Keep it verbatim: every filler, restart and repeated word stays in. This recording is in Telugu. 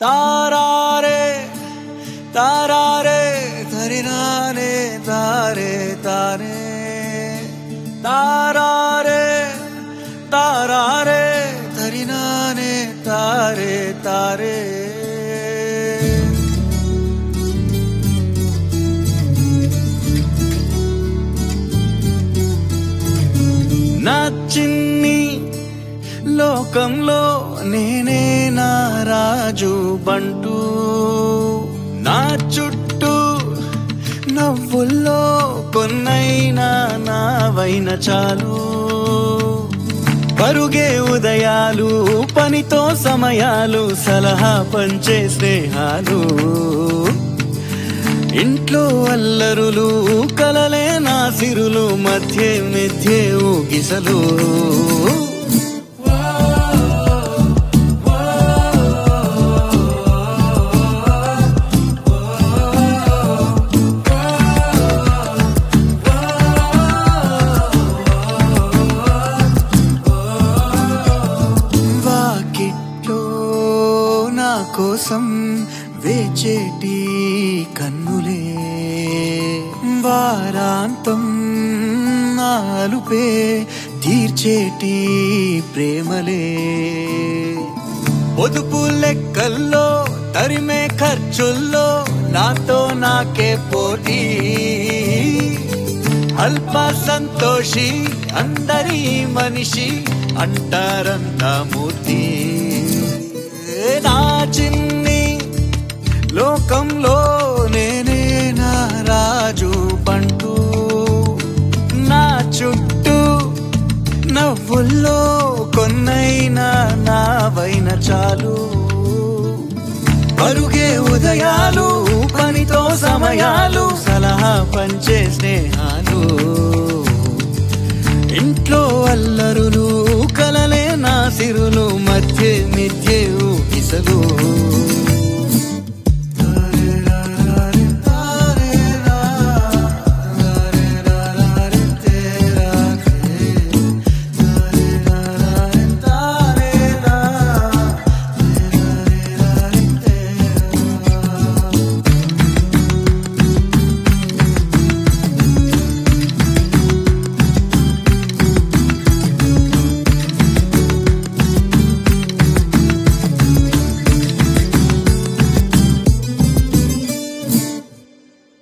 तारारे तारारे धरिनाने तारे तारे तारारे तारारे धरिनाने तारे तारे నా చిన్ని లోకంలో నేనే నా రాజు బంటూ నా చుట్టూ నవ్వుల్లో కొన్నైనా నావైన చాలు పరుగే ఉదయాలు పనితో సమయాలు సలహా పంచే స్నేహాలు ఇంట్లో అల్లరులు కలలే నా సిరులు మధ్య మిథ్యే ఊగిసలు వాకిట్లో నా కోసం వేచేటి కన్నులే వారాంతం నాలుపే తీర్చేటి ప్రేమలే పొదుపు లెక్కల్లో తరిమే ఖర్చుల్లో నాతో నాకే పోటీ అల్ప సంతోషి అందరి మనిషి అంటారంతా మూర్తి నా చిన్ని లోకంలో నేనే నా రాజు బంటూ నా చుట్టూ నవ్వుల్లో కొన్నైనా నావైన చాలు పరుగే ఉదయాలు పనితో సమయాలు సలహా పంచే స్నేహాలు ఇంట్లో అల్లరులు కలలే నా సిరులు మధ్య మిథ్యే ఊగిసలు